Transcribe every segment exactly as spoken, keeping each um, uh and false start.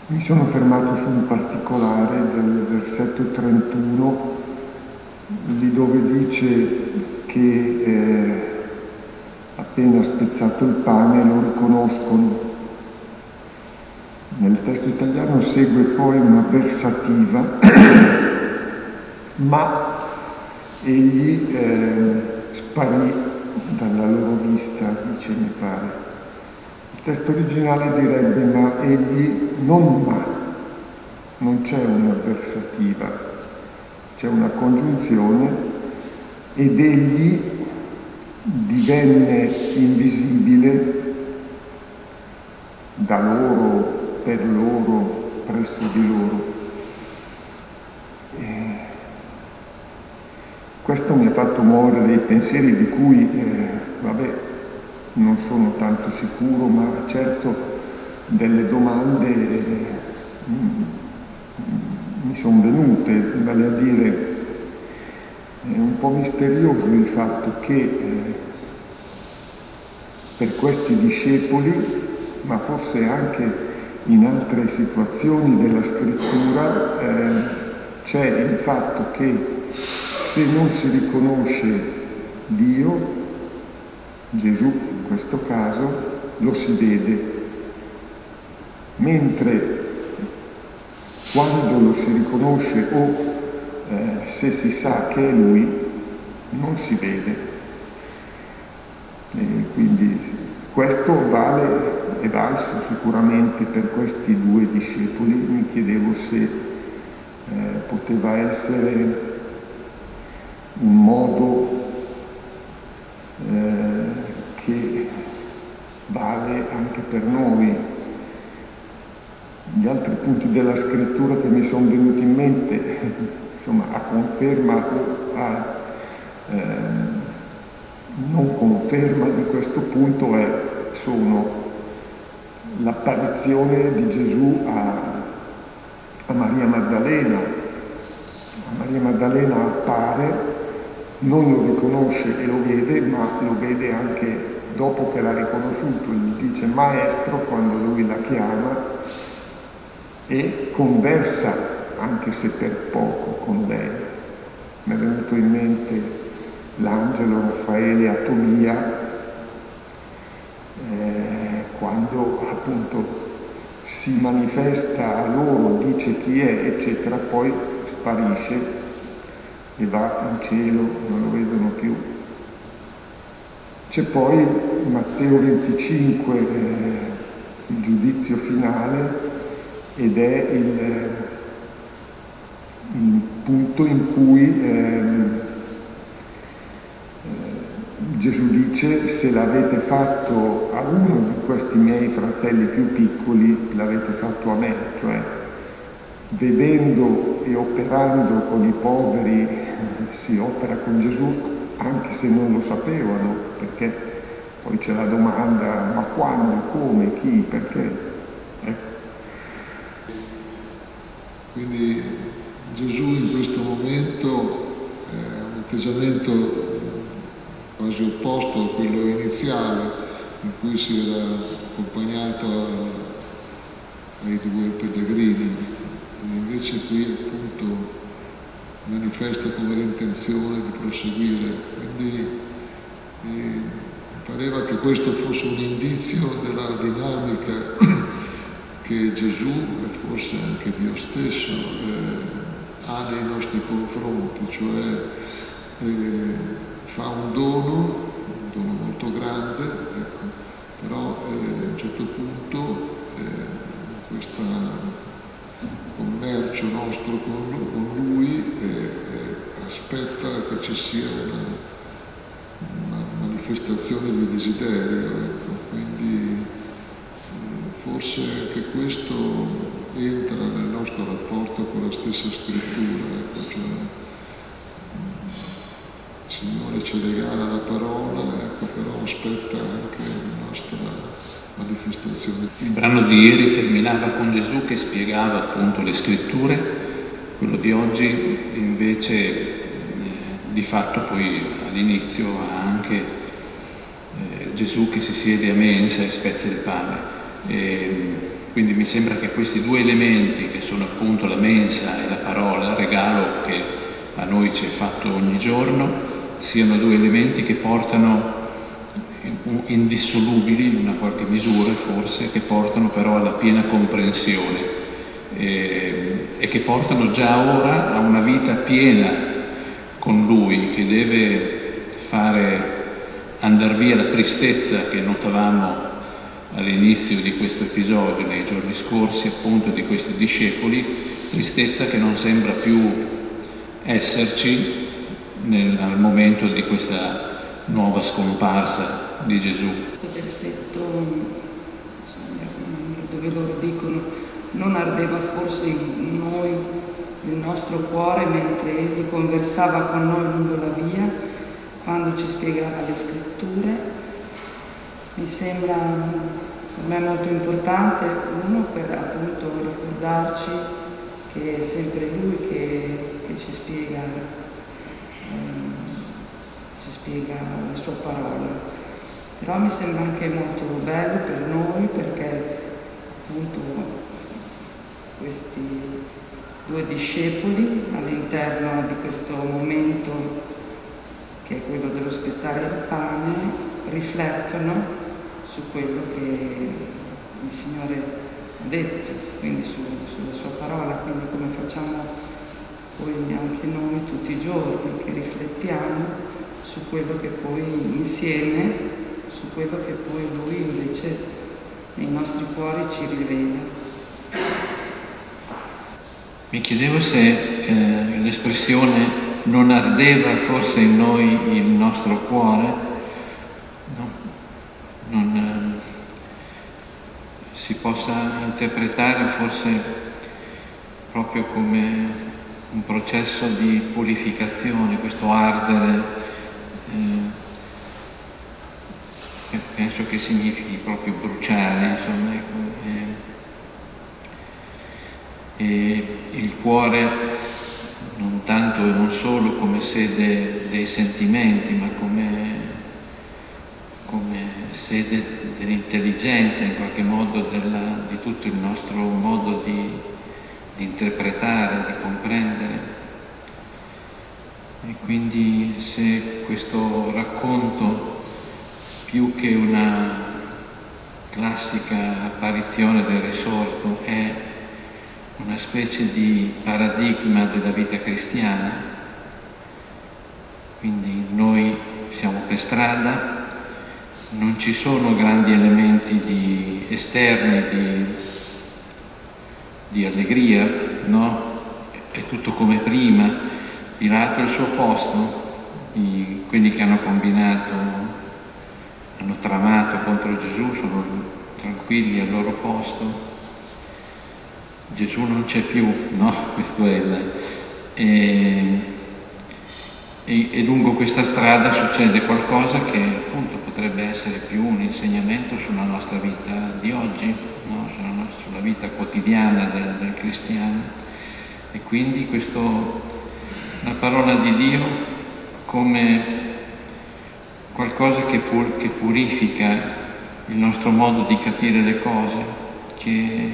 Mi sono fermato su un particolare del versetto trentuno, lì dove dice che eh, appena spezzato il pane lo riconoscono. Nel testo italiano segue poi una versativa, ma egli eh, sparì dalla loro vista, dice mi pare. Il testo originale direbbe ma egli non ma, non c'è una versativa, c'è una congiunzione ed egli divenne invisibile da loro, per loro, presso di loro. E questo mi ha fatto muovere dei pensieri di cui, eh, vabbè, non sono tanto sicuro, ma certo delle domande eh, mi sono venute, vale a dire, è un po' misterioso il fatto che eh, per questi discepoli, ma forse anche in altre situazioni della scrittura, eh, c'è il fatto che se non si riconosce Dio, Gesù in questo caso, lo si vede, mentre quando lo si riconosce o eh, se si sa che è Lui, non si vede. E quindi questo vale è valso sicuramente per questi due discepoli. Mi chiedevo se eh, poteva essere un modo eh, che vale anche per noi. Gli altri punti della scrittura che mi sono venuti in mente, insomma, a conferma o a eh, non conferma di questo punto è, sono l'apparizione di Gesù a, a Maria Maddalena. A Maria Maddalena appare, non lo riconosce e lo vede, ma lo vede anche dopo che l'ha riconosciuto, gli dice maestro quando lui la chiama e conversa, anche se per poco, con lei. Mi è venuto in mente l'angelo Raffaele a Tobia, eh, quando appunto si manifesta a loro, dice chi è, eccetera, poi sparisce e va in cielo, non lo vedono più. C'è poi Matteo venticinque, eh, il giudizio finale, ed è il, il punto in cui eh, Gesù dice: se l'avete fatto a uno di questi miei fratelli più piccoli, l'avete fatto a me. Cioè, vedendo e operando con i poveri si opera con Gesù, anche se non lo sapevano, perché poi c'è la domanda: ma quando, come, chi, perché? Ecco. Quindi Gesù in questo momento è un atteggiamento quasi opposto a quello iniziale, in cui si era accompagnato a, ai due pellegrini, e invece qui appunto manifesta come l'intenzione di proseguire. Quindi eh, mi pareva che questo fosse un indizio della dinamica che Gesù e forse anche Dio stesso eh, ha nei nostri confronti, cioè eh, fa un dono, un dono molto grande, ecco, però eh, a un certo punto eh, questo commercio nostro con lui, con lui eh, eh, aspetta che ci sia una, una manifestazione di desiderio, ecco. Quindi eh, forse anche questo entra nel nostro rapporto con la stessa scrittura, ecco, cioè il Signore ci regala la parola, ecco, però aspetta anche la nostra manifestazione. Il brano di ieri terminava con Gesù che spiegava appunto le scritture, quello di oggi invece eh, di fatto poi all'inizio ha anche eh, Gesù che si siede a mensa e spezza il pane. E, Quindi mi sembra che questi due elementi, che sono appunto la mensa e la parola, il regalo che a noi ci è fatto ogni giorno, siano due elementi che portano, indissolubili in una qualche misura forse, che portano però alla piena comprensione e, e che portano già ora a una vita piena con Lui, che deve fare andar via la tristezza che notavamo all'inizio di questo episodio, nei giorni scorsi appunto di questi discepoli, tristezza che non sembra più esserci nel, al momento di questa nuova scomparsa di Gesù. Questo versetto dove loro dicono: non ardeva forse in noi il nostro cuore mentre egli conversava con noi lungo la via, quando ci spiegava le scritture. Mi sembra per me molto importante, uno, per appunto ricordarci che è sempre Lui che, che ci spiega ehm, ci spiega la sua parola. Però mi sembra anche molto bello per noi, perché appunto questi due discepoli all'interno di questo momento, che è quello dello spezzare il pane, riflettono su quello che il Signore ha detto, quindi su, sulla sua parola, quindi come facciamo poi anche noi tutti i giorni, che riflettiamo su quello che poi insieme, su quello che poi Lui invece nei nostri cuori ci rivela. Mi chiedevo se eh, l'espressione non ardeva forse in noi il nostro cuore, no? non eh, si possa interpretare forse proprio come un processo di purificazione, questo ardere, eh, penso che significhi proprio bruciare, insomma, ecco, eh, e il cuore non tanto e non solo come sede dei sentimenti, ma come come sede dell'intelligenza, in qualche modo della, di tutto il nostro modo di, di interpretare, di comprendere. E quindi se questo racconto, più che una classica apparizione del risorto, è una specie di paradigma della vita cristiana, quindi noi siamo per strada, non ci sono grandi elementi di, esterni di, di allegria, no? È tutto come prima, Pilato è al suo posto, i, quelli che hanno combinato, hanno tramato contro Gesù sono tranquilli al loro posto, Gesù non c'è più, no? Questo è il... E, E, e lungo questa strada succede qualcosa che appunto potrebbe essere più un insegnamento sulla nostra vita di oggi, no? sulla, nostra, sulla vita quotidiana del, del cristiano. E quindi questo, la parola di Dio come qualcosa che, pur, che purifica il nostro modo di capire le cose, che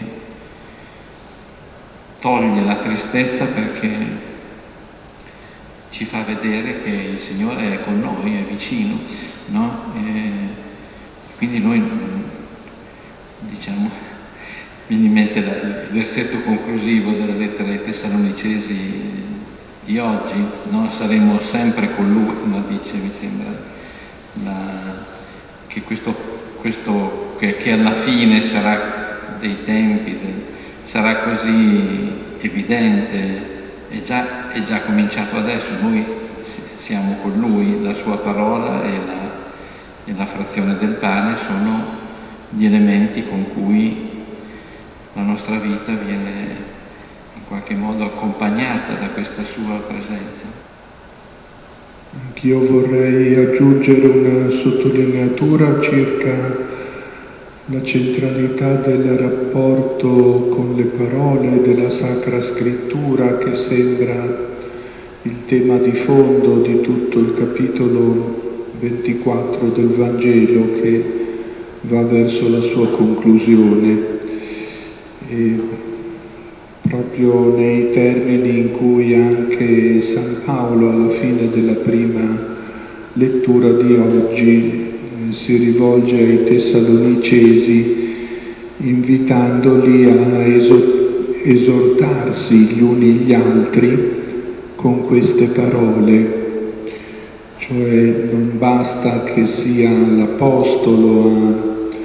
toglie la tristezza perché ci fa vedere che il Signore è con noi, è vicino, no? E quindi noi, diciamo, viene in mente la, il versetto conclusivo della lettera ai Tessalonicesi di oggi, no? Saremo sempre con Lui, no? Dice, mi sembra, la, che questo, questo che, che alla fine sarà dei tempi, de, sarà così evidente. È già, è già cominciato adesso, noi siamo con Lui, la sua parola e la, e la frazione del pane sono gli elementi con cui la nostra vita viene in qualche modo accompagnata da questa sua presenza. Anch'io vorrei aggiungere una sottolineatura circa la centralità del rapporto con le parole della Sacra Scrittura, che sembra il tema di fondo di tutto il capitolo ventiquattro del Vangelo, che va verso la sua conclusione. E proprio nei termini in cui anche San Paolo alla fine della prima lettura di oggi eh, si rivolge ai Tessalonicesi invitandoli a esortarsi gli uni gli altri con queste parole, cioè non basta che sia l'Apostolo a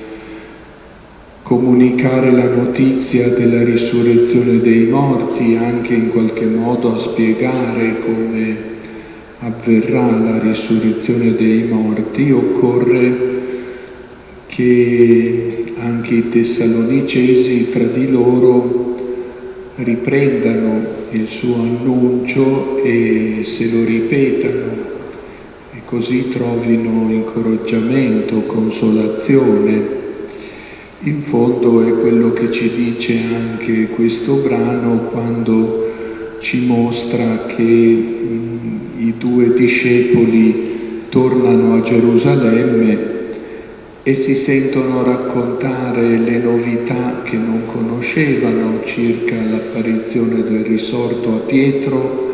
comunicare la notizia della risurrezione dei morti, anche in qualche modo a spiegare come avverrà la risurrezione dei morti, occorre che anche i Tessalonicesi tra di loro riprendano il suo annuncio e se lo ripetano e così trovino incoraggiamento, consolazione. In fondo è quello che ci dice anche questo brano quando ci mostra che mh, i due discepoli tornano a Gerusalemme e si sentono raccontare le novità che non conoscevano circa l'apparizione del risorto a Pietro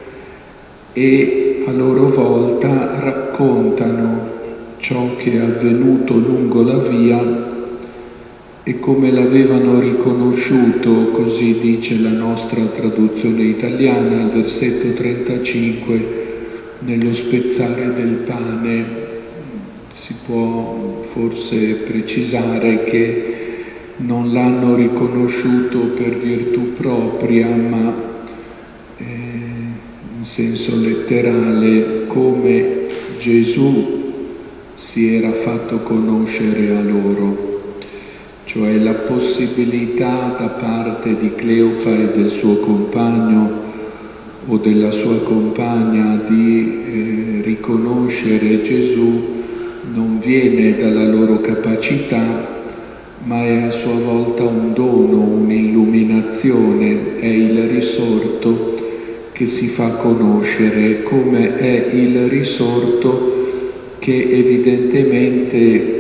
e a loro volta raccontano ciò che è avvenuto lungo la via e come l'avevano riconosciuto, così dice la nostra traduzione italiana, al versetto trentacinque, nello spezzare del pane. Si può forse precisare che non l'hanno riconosciuto per virtù propria, ma eh, in senso letterale, come Gesù si era fatto conoscere a loro. Cioè la possibilità da parte di Cleopa e del suo compagno o della sua compagna di eh, riconoscere Gesù non viene dalla loro capacità, ma è a sua volta un dono, un'illuminazione, è il risorto che si fa conoscere, come è il risorto che evidentemente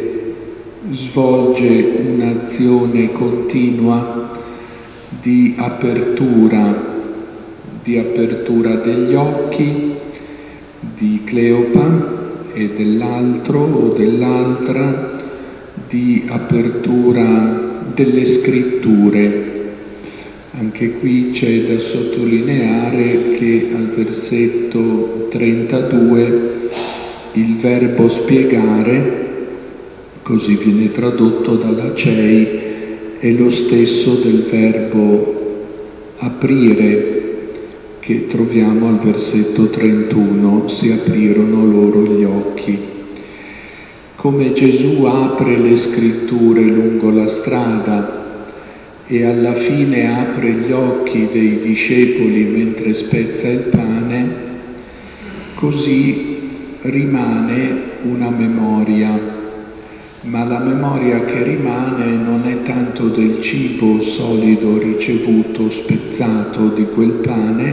svolge un'azione continua di apertura, di apertura degli occhi di Cleopa e dell'altro o dell'altra, di apertura delle scritture. Anche qui c'è da sottolineare che al versetto trentadue il verbo spiegare, così viene tradotto dalla C E I, è lo stesso del verbo aprire che troviamo al versetto trentuno, si aprirono loro gli occhi. Come Gesù apre le scritture lungo la strada e alla fine apre gli occhi dei discepoli mentre spezza il pane, così rimane una memoria. Ma la memoria che rimane non è tanto del cibo solido ricevuto, spezzato di quel pane,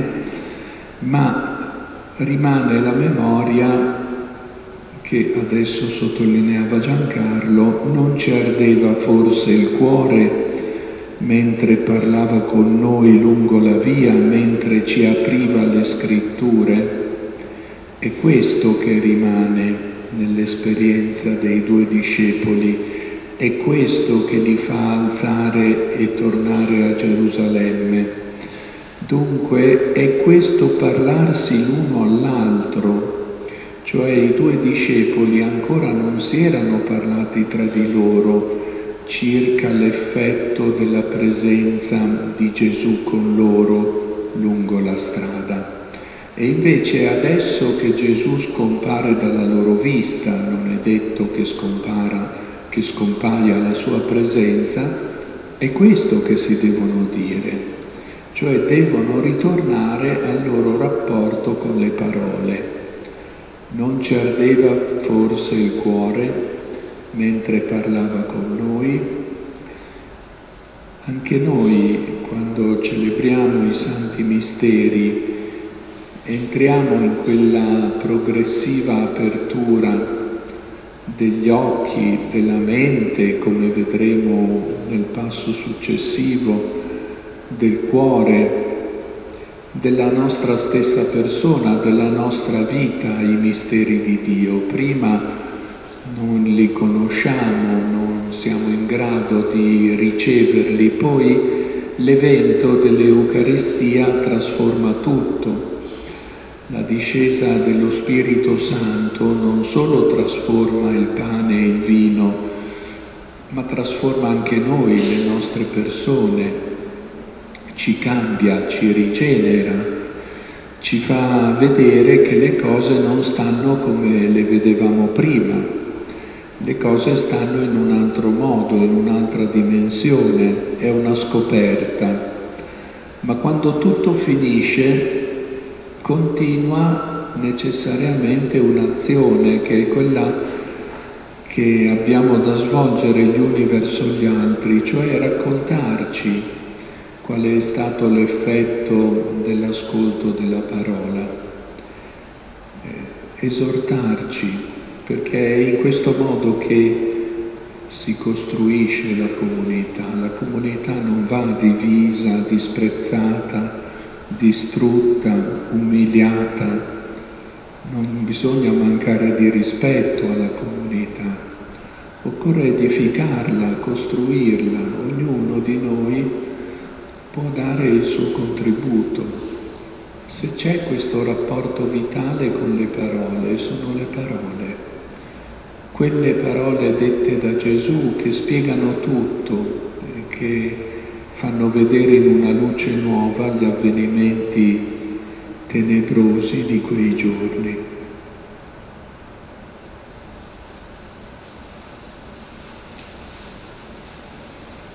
ma rimane la memoria che adesso sottolineava Giancarlo, non ci ardeva forse il cuore mentre parlava con noi lungo la via, mentre ci apriva le scritture? È questo che rimane nell'esperienza dei due discepoli, è questo che li fa alzare e tornare a Gerusalemme. Dunque è questo parlarsi l'uno all'altro, cioè i due discepoli ancora non si erano parlati tra di loro circa l'effetto della presenza di Gesù con loro lungo la strada. E invece adesso che Gesù scompare dalla loro vista, non è detto che scompara, che scompaia la sua presenza, è questo che si devono dire, cioè devono ritornare al loro rapporto con le parole. Non ci ardeva forse il cuore mentre parlava con noi? Anche noi, quando celebriamo i santi misteri, entriamo in quella progressiva apertura degli occhi, della mente, come vedremo nel passo successivo, del cuore, della nostra stessa persona, della nostra vita, i misteri di Dio. Prima non li conosciamo, non siamo in grado di riceverli, poi l'evento dell'Eucaristia trasforma tutto. La discesa dello Spirito Santo non solo trasforma il pane e il vino, ma trasforma anche noi, le nostre persone, ci cambia, ci rigenera, ci fa vedere che le cose non stanno come le vedevamo prima, le cose stanno in un altro modo, in un'altra dimensione, è una scoperta. Ma quando tutto finisce, continua necessariamente un'azione che è quella che abbiamo da svolgere gli uni verso gli altri, cioè raccontarci qual è stato l'effetto dell'ascolto della parola, eh, esortarci, perché è in questo modo che si costruisce la comunità. La comunità non va divisa, disprezzata, distrutta, umiliata. Non bisogna mancare di rispetto alla comunità. Occorre edificarla, costruirla. Ognuno di noi può dare il suo contributo. Se c'è questo rapporto vitale con le parole, sono le parole. Quelle parole dette da Gesù che spiegano tutto, che fanno vedere in una luce nuova gli avvenimenti tenebrosi di quei giorni.